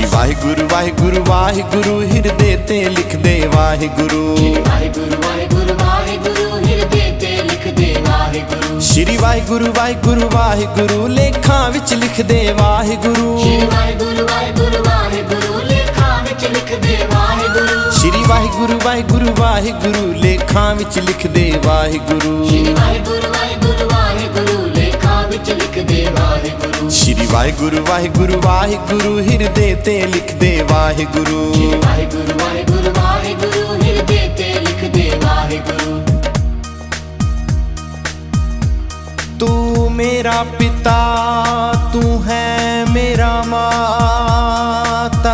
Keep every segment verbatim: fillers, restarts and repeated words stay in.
श्री वाहिगुरु वाहिगुरु वाहिगुरु हिरदे ते लिख दे वाहिगुरु। वाहिगुरु वाहिगुरु वाहिगुरु हिरदे ते लिख दे वाहिगुरु। श्री वाहिगुरु वाहिगुरु वाहिगुरु लेखां विच लिख दे वाहिगुरु। श्री वाहिगुरु वाहिगुरु वाहिगुरु लेखां विच लिख दे वाहिगुरु। श्री वाहिगुरु वाहिगुरु वाहिगुरु लेखां विच लिख दे वाहिगुरु। श्री वाहिगुरु वाहिगुरु वाहिगुरु लेखां विच लिख दे वाहिगुरु। श्री वाहिगुरु वाहिगुरु वाहिगुरु हिरदे ते लिख दे वाहिगुरु। वाहिगुरु वाहिगुरु वाहिगुरु हिरदे ते लिख दे वाहिगुरु। तू मेरा पिता तू है मेरा माता,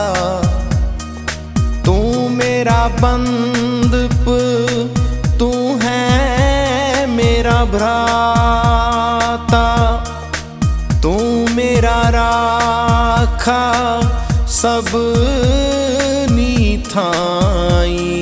तू मेरा बंधप तू है मेरा भ्राता, तू मेरा राखा सब नीथाई।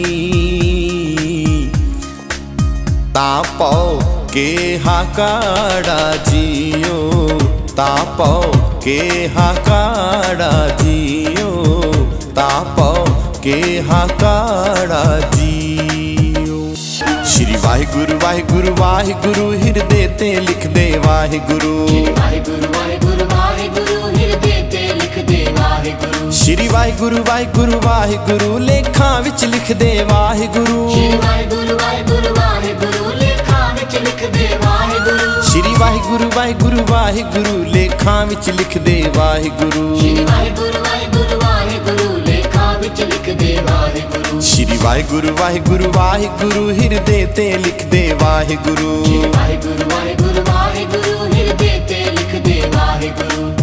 तापौ के हाकाड़ा जियो, तापौ के हाकाड़ा जियो, तापौ के हाकाड़ा जियो। श्री वाहिगुरु वाहिगुरु वाहिगुरु हिरदे ते लिख दे वाहिगुरु। वाहिगुरु वाहिगुरु वाहिगुरु हिरदे ते लिख दे वाहिगुरु। श्री वाहिगुरु वाहिगुरु वाहिगुरु लेखां विच लिख दे वाहिगुरु। श्री वाहिगुरु वाहिगुरु वाहिगुरु लेखां विच लिख दे वाहिगुरु। श्री वाहिगुरु वाहिगुरु वाहिगुरु लेखां विच लिख दे वाहिगुरु। श्री वाहिगुरु वाहिगुरु वाहिगुरु लेखां विच लिख दे वाहिगुरु। श्री वाहिगुरु वाहिगुरु वाहिगुरु हिरदे ते लिख दे वाहिगुरु। वाहिगुरु वाहिगुरु वाहिगुरु हिरदे ते लिख दे वाहिगुरु।